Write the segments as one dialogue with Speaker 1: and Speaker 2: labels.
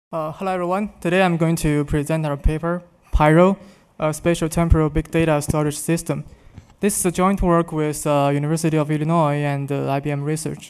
Speaker 1: Hello everyone. Today I'm going to present our paper, Pyro, a spatial temporal big data storage system. This is a joint work with University of Illinois and IBM Research.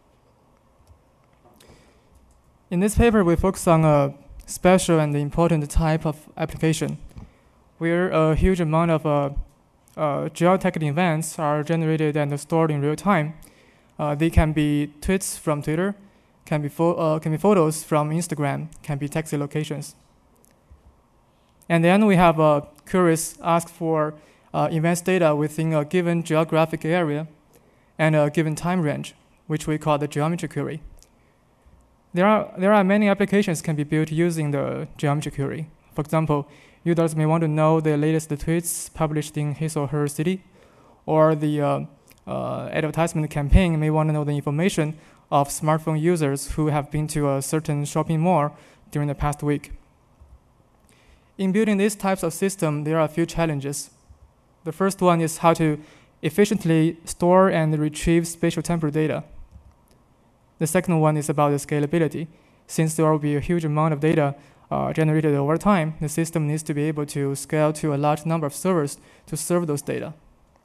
Speaker 1: In this paper, we focus on a special and important type of application, where a huge amount of geotechnical events are generated and stored in real time. They can be tweets from Twitter, can be photos from Instagram, can be taxi locations. And then we have queries asked for events data within a given geographic area and a given time range, which we call the geometry query. There are many applications can be built using the geometry query. For example, users may want to know the latest tweets published in his or her city, or the advertisement campaign may want to know the information of smartphone users who have been to a certain shopping mall during the past week. In building these types of systems, there are a few challenges. The first one is how to efficiently store and retrieve spatial temporal data. The second one is about the scalability. Since there will be a huge amount of data generated over time, the system needs to be able to scale to a large number of servers to serve those data.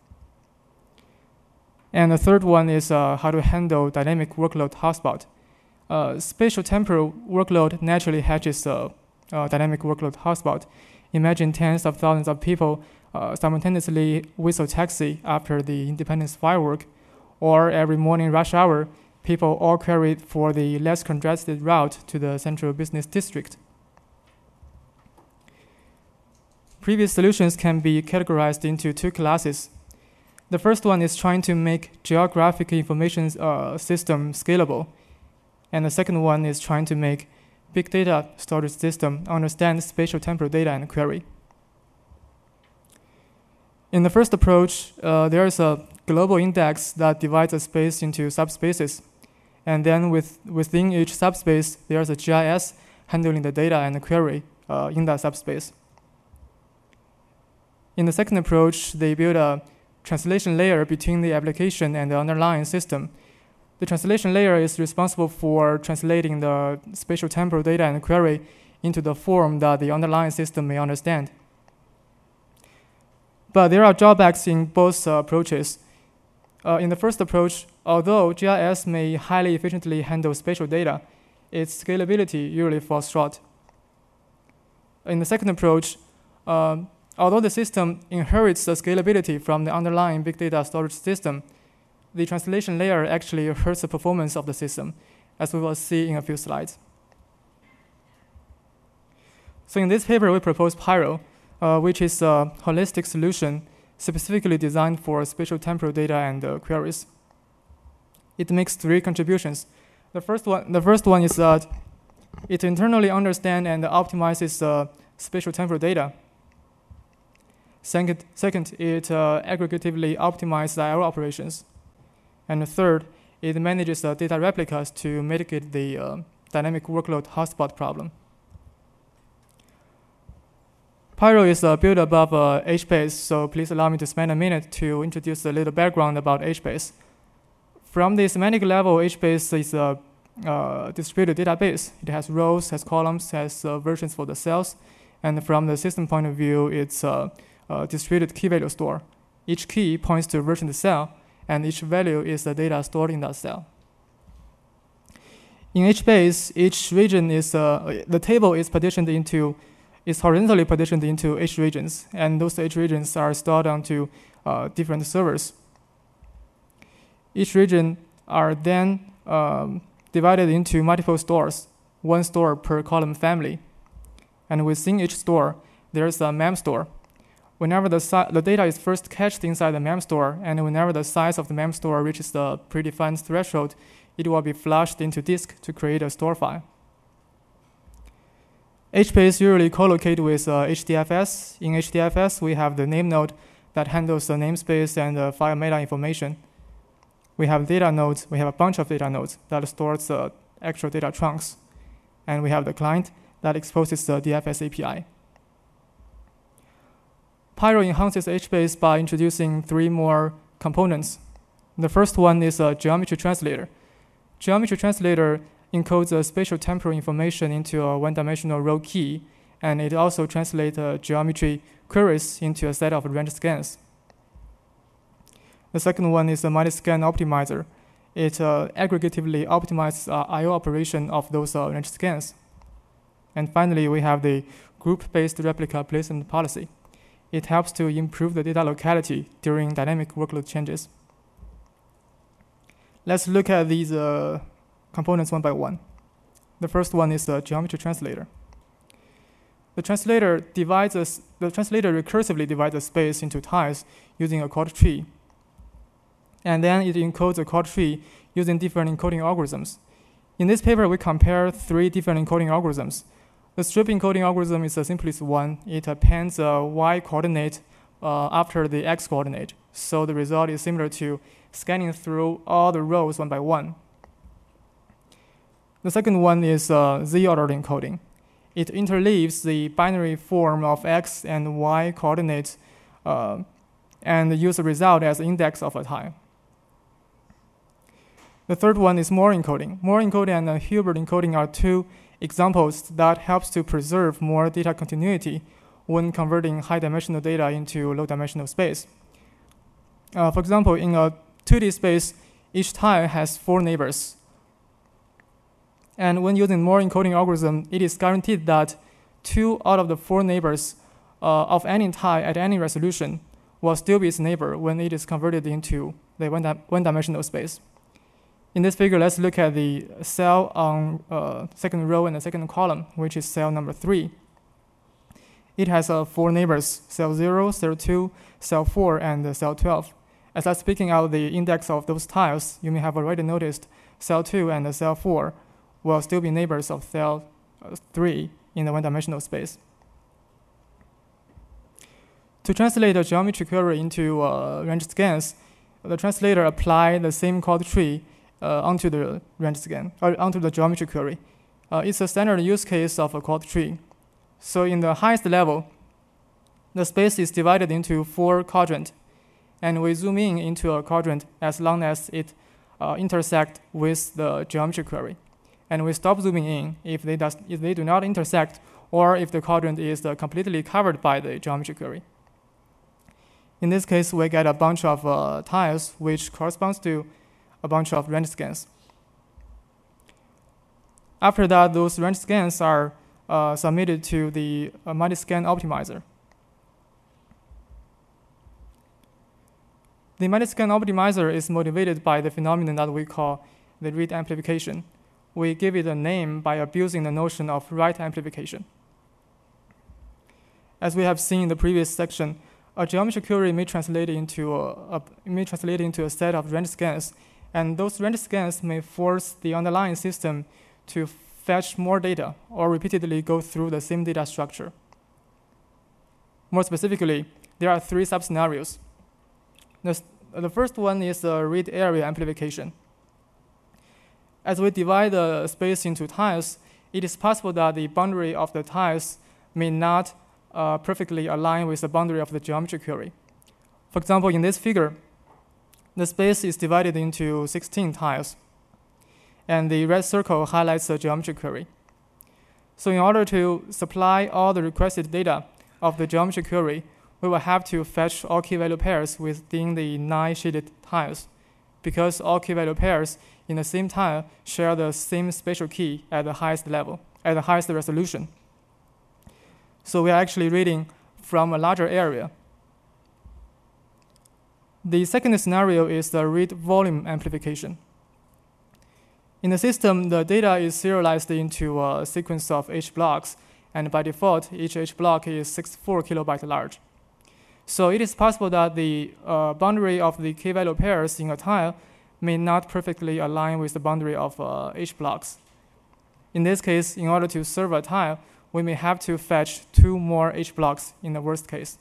Speaker 1: And the third one is how to handle dynamic workload hotspot. Spatial temporal workload naturally hatches a dynamic workload hotspot. Imagine tens of thousands of people simultaneously whistle taxi after the Independence firework, or every morning rush hour, people all query for the less congested route to the central business district. Previous solutions can be categorized into two classes. The first one is trying to make geographic information system scalable. And the second one is trying to make big data storage system understand spatial temporal data and query. In the first approach, there is a global index that divides a space into subspaces. And then within each subspace, there's a GIS handling the data and the query in that subspace. In the second approach, they build a translation layer between the application and the underlying system. The translation layer is responsible for translating the spatial temporal data and query into the form that the underlying system may understand. But there are drawbacks in both approaches. In the first approach, although GIS may highly efficiently handle spatial data, its scalability usually falls short. In the second approach, although the system inherits the scalability from the underlying big data storage system, the translation layer actually hurts the performance of the system, as we will see in a few slides. So in this paper, we propose Pyro, which is a holistic solution specifically designed for spatial temporal data and queries. It makes three contributions. The first one is that it internally understands and optimizes spatial temporal data. Second, it aggregatively optimizes I/O operations. And third, it manages data replicas to mitigate the dynamic workload hotspot problem. Pyro is built above HBase, so please allow me to spend a minute to introduce a little background about HBase. From the semantic level, HBase is a distributed database. It has rows, has columns, has versions for the cells. And from the system point of view, it's a distributed key value store. Each key points to a version of the cell, and each value is the data stored in that cell. In HBase, each region is the table is horizontally partitioned into H regions, and those H regions are stored onto different servers. Each region are then divided into multiple stores, one store per column family. And within each store, there's a mem store. Whenever the data is first cached inside the mem store, and whenever the size of the mem store reaches the predefined threshold, it will be flushed into disk to create a store file. HBase usually co-locate with HDFS. In HDFS, we have the name node that handles the namespace and the file meta information. We have data nodes. We have a bunch of data nodes that stores actual data trunks. And we have the client that exposes the DFS API. Pyro enhances HBase by introducing three more components. The first one is a geometry translator. Geometry translator encodes a spatial temporal information into a one-dimensional row key, and it also translates geometry queries into a set of range scans. The second one is a multi-scan optimizer. It aggregatively optimizes I/O operation of those range scans. And finally, we have the group-based replica placement policy. It helps to improve the data locality during dynamic workload changes. Let's look at these components one by one. The first one is the geometry translator. The translator recursively divides the space into tiles using a chord tree. And then it encodes a chord tree using different encoding algorithms. In this paper, we compare 3 different encoding algorithms. The strip encoding algorithm is the simplest one. It appends a y coordinate after the x coordinate. So the result is similar to scanning through all the rows one by one. The second one is z-ordered encoding. It interleaves the binary form of x and y coordinates and use the result as the index of a tile. The third one is Moore encoding. Moore encoding and Hilbert encoding are 2 examples that helps to preserve more data continuity when converting high-dimensional data into low-dimensional space. For example, in a 2D space, each tile has 4 neighbors. And when using Moore encoding algorithm, it is guaranteed that 2 out of the 4 neighbors of any tile at any resolution will still be its neighbor when it is converted into the one-dimensional space. In this figure, let's look at the cell on second row and the second column, which is cell number 3. It has 4 neighbors, cell 0, cell 2, cell 4, and cell 12. As I'm speaking out the index of those tiles, you may have already noticed cell 2 and cell 4 will still be neighbors of cell 3 in the one-dimensional space. To translate a geometry query into range scans, the translator applies the same chord tree onto the range scan, or onto the geometry query. It's a standard use case of a chord tree. So in the highest level, the space is divided into 4 quadrants, and we zoom in into a quadrant as long as it intersects with the geometry query. And we stop zooming in if they do not intersect, or if the quadrant is completely covered by the geometry query. In this case, we get a bunch of tiles, which corresponds to a bunch of range scans. After that, those range scans are submitted to the multi-scan optimizer. The multi-scan optimizer is motivated by the phenomenon that we call the read amplification. We give it a name by abusing the notion of write amplification. As we have seen in the previous section, a geometry query may translate into a set of range scans, and those range scans may force the underlying system to fetch more data or repeatedly go through the same data structure. More specifically, there are 3 sub-scenarios. The first one is read area amplification. As we divide the space into tiles, it is possible that the boundary of the tiles may not perfectly align with the boundary of the geometry query. For example, in this figure, the space is divided into 16 tiles, and the red circle highlights the geometry query. So in order to supply all the requested data of the geometry query, we will have to fetch all key-value pairs within the 9 shaded tiles, because all key-value pairs in the same tile share the same spatial key at the highest level, at the highest resolution. So we are actually reading from a larger area. The second scenario is the read volume amplification. In the system, the data is serialized into a sequence of H blocks, and by default, each H block is 64 kilobyte large. So it is possible that the boundary of the key-value pairs in a tile may not perfectly align with the boundary of H blocks. In this case, in order to serve a tile, we may have to fetch 2 more H blocks in the worst case.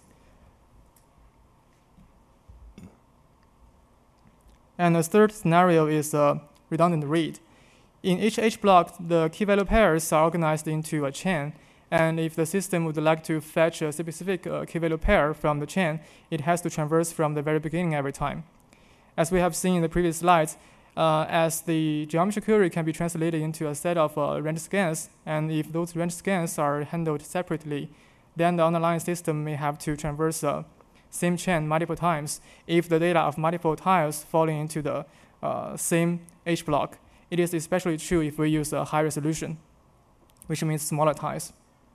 Speaker 1: And the third scenario is redundant read. In each H block, the key-value pairs are organized into a chain, and if the system would like to fetch a specific key-value pair from the chain, it has to traverse from the very beginning every time. As we have seen in the previous slides, as the geometry query can be translated into a set of range scans, and if those range scans are handled separately, then the underlying system may have to traverse the same chain multiple times if the data of multiple tiles falling into the same H block. It is especially true if we use a high resolution, which means smaller tiles.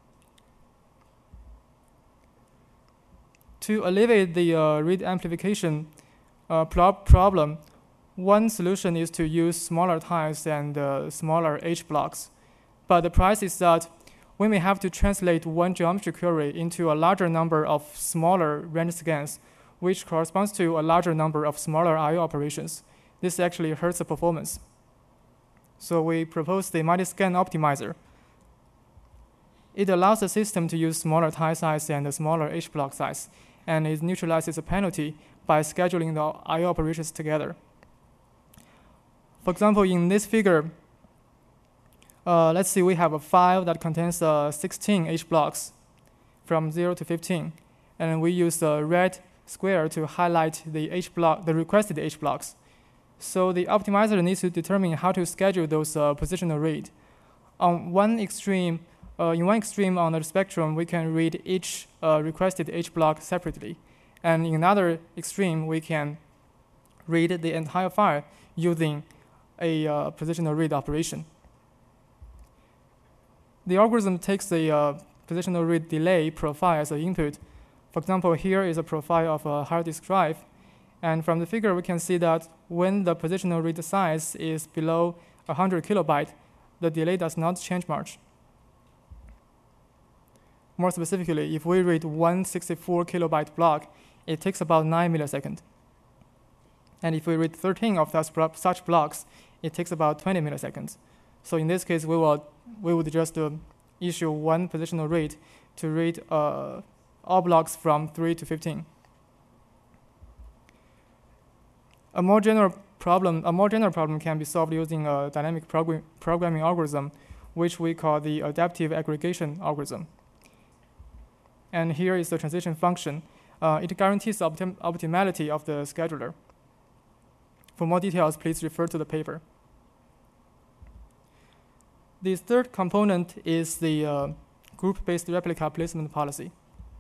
Speaker 1: To alleviate the read amplification problem, one solution is to use smaller tiles and smaller H blocks. But the price is that we may have to translate one geometry query into a larger number of smaller range scans, which corresponds to a larger number of smaller I/O operations. This actually hurts the performance. So we propose the multi-scan optimizer. It allows the system to use smaller tile size and a smaller H block size, and it neutralizes a penalty by scheduling the I/O operations together. For example, in this figure, let's see, we have a file that contains 16 H blocks from 0 to 15, and we use the red square to highlight the H block, the requested H blocks. So the optimizer needs to determine how to schedule those positional read. On one extreme, in one extreme on the spectrum, we can read each requested H block separately, and in another extreme, we can read the entire file using a positional read operation. The algorithm takes the positional read delay profile as an input. For example, here is a profile of a hard disk drive. And from the figure, we can see that when the positional read size is below 100 kilobyte, the delay does not change much. More specifically, if we read one 64 kilobyte block, it takes about 9 milliseconds. And if we read 13 of such blocks, it takes about 20 milliseconds. So in this case, we would just issue one positional read to read all blocks from 3 to 15. A more general problem can be solved using a dynamic programming algorithm, which we call the adaptive aggregation algorithm. And here is the transition function. It guarantees the optimality of the scheduler. For more details, please refer to the paper. The third component is the group-based replica placement policy.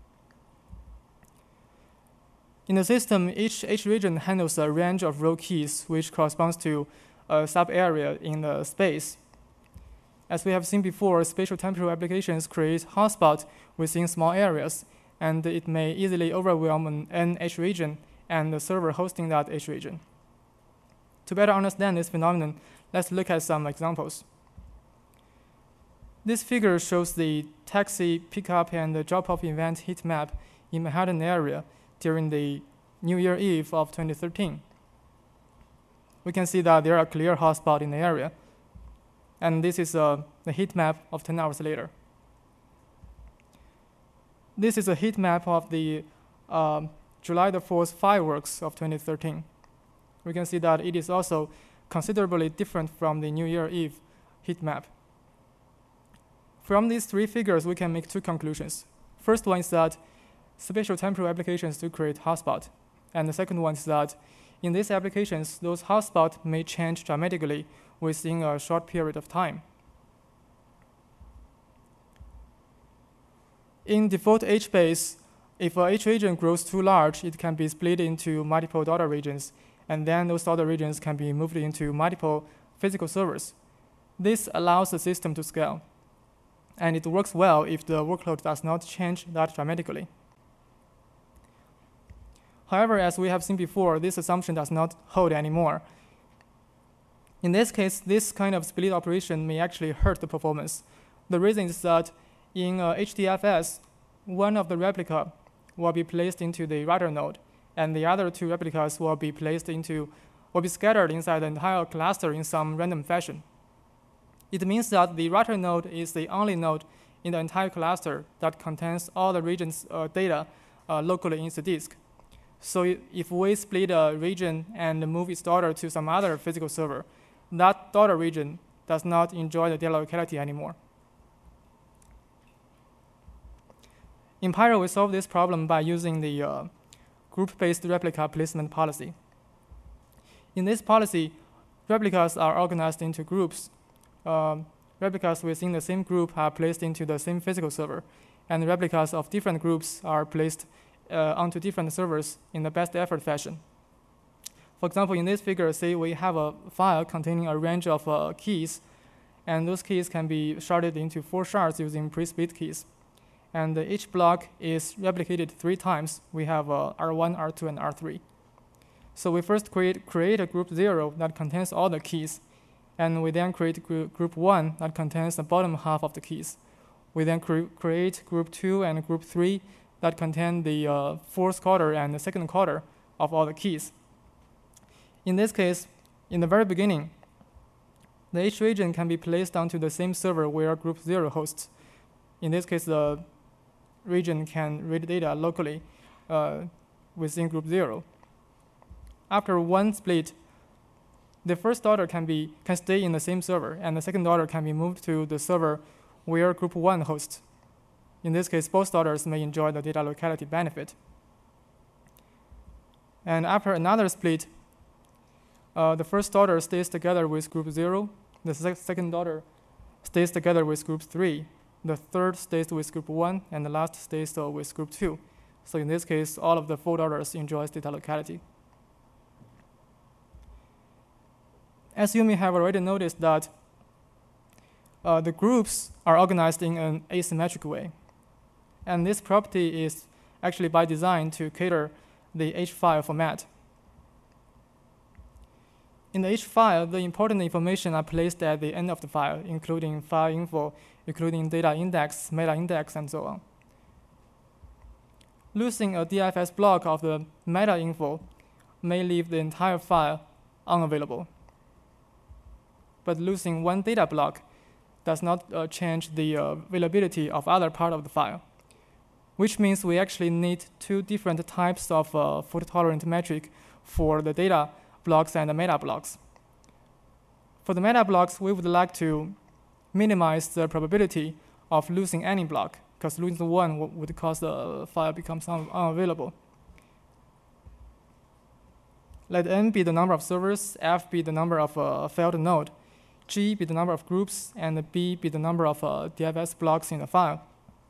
Speaker 1: In the system, each region handles a range of row keys, which corresponds to a sub-area in the space. As we have seen before, spatial temporal applications create hotspots within small areas, and it may easily overwhelm an H region and the server hosting that H region. To better understand this phenomenon, let's look at some examples. This figure shows the taxi, pickup, and drop-off event heat map in Manhattan area during the New Year Eve of 2013. We can see that there are clear hotspots in the area, and this is the heat map of 10 hours later. This is a heat map of the July the 4th fireworks of 2013. We can see that it is also considerably different from the New Year Eve heat map. From these three figures, we can make two conclusions. First one is that spatial temporal applications do create hotspots. And the second one is that in these applications, those hotspots may change dramatically within a short period of time. In default H-base, if a H region grows too large, it can be split into multiple daughter regions, and then those daughter regions can be moved into multiple physical servers. This allows the system to scale, and it works well if the workload does not change that dramatically. However, as we have seen before, this assumption does not hold anymore. In this case, this kind of split operation may actually hurt the performance. The reason is that in HDFS, one of the replica will be placed into the router node, and the other two replicas will be scattered inside the entire cluster in some random fashion. It means that the router node is the only node in the entire cluster that contains all the region's data locally in the disk. So if we split a region and move its daughter to some other physical server, that daughter region does not enjoy the data locality anymore. In Pyro, we solve this problem by using the group-based replica placement policy. In this policy, replicas are organized into groups. Replicas within the same group are placed into the same physical server, and replicas of different groups are placed onto different servers in the best effort fashion. For example, in this figure, say we have a file containing a range of keys, and those keys can be sharded into 4 shards using pre-split keys. And each block is replicated 3 times. We have R1, R2, and R3. So we first create a group 0 that contains all the keys, and we then create group 1 that contains the bottom half of the keys. We then create group 2 and group 3 that contain the fourth quarter and the second quarter of all the keys. In this case, in the very beginning, the H region can be placed onto the same server where group 0 hosts. In this case, the region can read data locally within group 0. After one split, the first order can stay in the same server, and the second order can be moved to the server where group 1 hosts. In this case, both orders may enjoy the data locality benefit. And after another split, the first order stays together with group 0, the second order stays together with group 3, the third stays with group 1, and the last stays with group 2. So in this case, all of the 4 orders enjoys data locality. As you may have already noticed that the groups are organized in an asymmetric way. And this property is actually by design to cater the H file format. In the H file, the important information are placed at the end of the file, including file info, including data index, meta index, and so on. Losing a DFS block of the meta info may leave the entire file unavailable. But losing one data block does not change the availability of other part of the file, which means we actually need 2 different types of fault-tolerant metric for the data blocks and the meta blocks. For the meta blocks, we would like to minimize the probability of losing any block, because losing one would cause the file becomes unavailable. Let n be the number of servers, f be the number of failed node, g be the number of groups, and b be the number of DFS blocks in the file.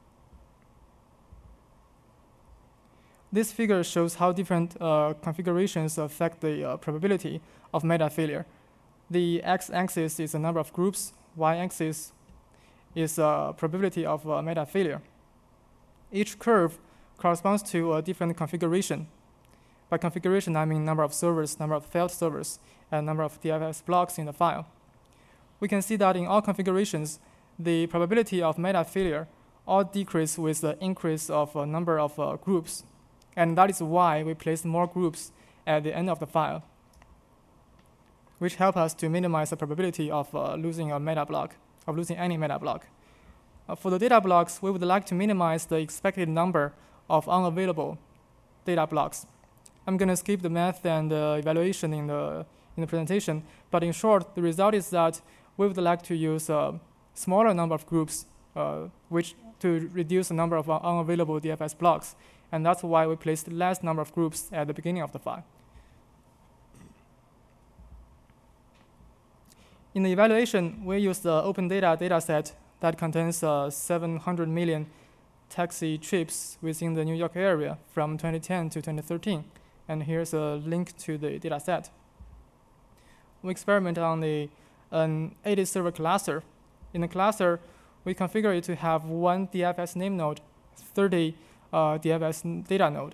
Speaker 1: This figure shows how different configurations affect the probability of meta failure. The x-axis is the number of groups, y-axis is probability of meta failure. Each curve corresponds to a different configuration. By configuration, I mean number of servers, number of failed servers, and number of DFS blocks in the file. We can see that in all configurations, the probability of meta failure all decrease with the increase of number of groups. And that is why we place more groups at the end of the file, which help us to minimize the probability of losing a meta block, of losing any meta block. For the data blocks, we would like to minimize the expected number of unavailable data blocks. I'm going to skip the math and evaluation in the presentation, but in short, the result is that we would like to use a smaller number of groups which to reduce the number of unavailable DFS blocks. And that's why we placed less number of groups at the beginning of the file. In the evaluation, we used the open data dataset that contains 700 million taxi trips within the New York area from 2010 to 2013. And here's a link to the dataset. We experiment on an 80 server cluster. In the cluster, we configure it to have 1 DFS name node, 30 DFS data node,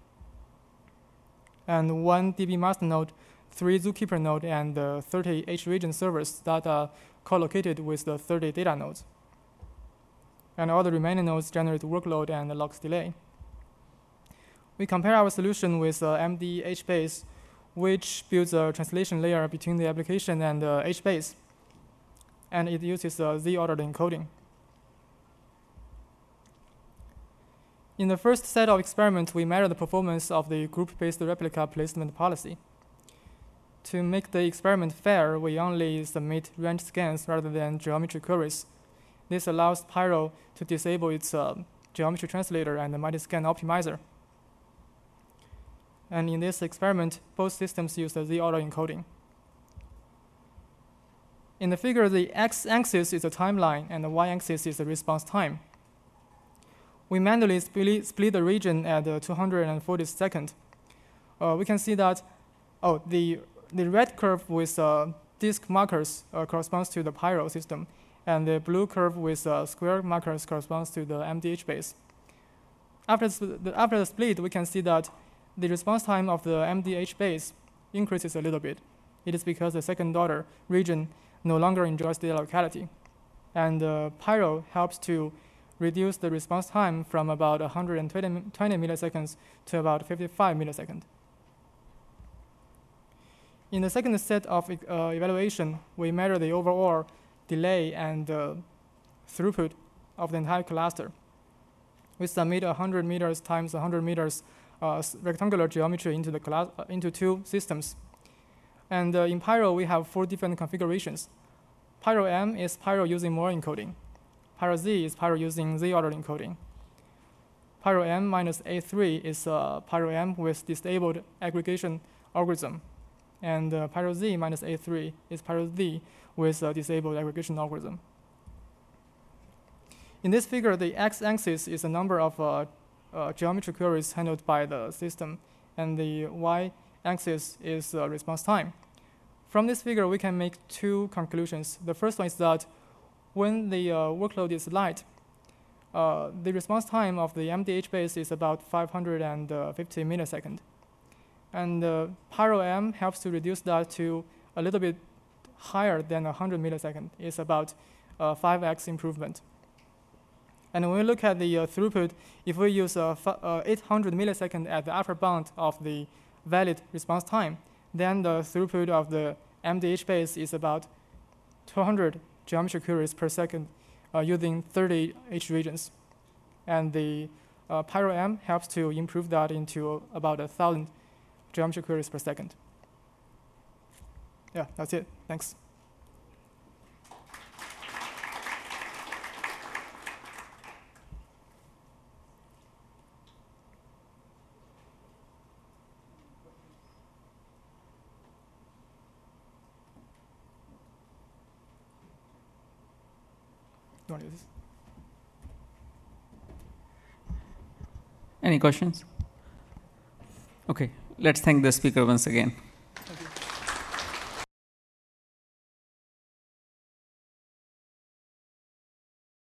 Speaker 1: and 1 DB master node, 3 zookeeper node, and 30 H region servers that are co-located with the 30 data nodes. And all the remaining nodes generate workload and logs delay. We compare our solution with MD HBase, which builds a translation layer between the application and HBase, and it uses Z-ordered encoding. In the first set of experiments, we measure the performance of the group-based replica placement policy. To make the experiment fair, we only submit range scans rather than geometry queries. This allows Pyro to disable its geometry translator and the multi-scan optimizer. And in this experiment, both systems use the Z-order encoding. In the figure, the x-axis is the timeline, and the y-axis is the response time. We manually split the region at 240 seconds. We can see that the red curve with disk markers corresponds to the Pyro system, and the blue curve with square markers corresponds to the MDH base. After the split, we can see that the response time of the MDH base increases a little bit. It is because the second order region no longer enjoys data locality. And Pyro helps to reduce the response time from about 120 milliseconds to about 55 milliseconds. In the second set of evaluation, we measure the overall delay and throughput of the entire cluster. We submit 100 meters times 100 meters rectangular geometry into two systems. And in Pyro, we have 4 different configurations. Pyro M is Pyro using Moore encoding. Pyro Z is Pyro using Z-order encoding. Pyro M minus A3 is Pyro M with disabled aggregation algorithm. And Pyro Z minus A3 is Pyro Z with disabled aggregation algorithm. In this figure, the x-axis is the number of geometry queries handled by the system, and the y-axis is response time. From this figure, we can make 2 conclusions. The first one is that when the workload is light, the response time of the MDH base is about 550 milliseconds. And Pyro M helps to reduce that to a little bit higher than 100 milliseconds. It's about 5x improvement. And when we look at the throughput, if we use 800 milliseconds at the upper bound of the valid response time, then the throughput of the MDH base is about 200 geometry queries per second using 30 H regions. And the Pyro M helps to improve that into about 1,000 geometry queries per second. Yeah, that's it. Thanks. You want to use this?
Speaker 2: Any questions? Okay, let's thank the speaker once again.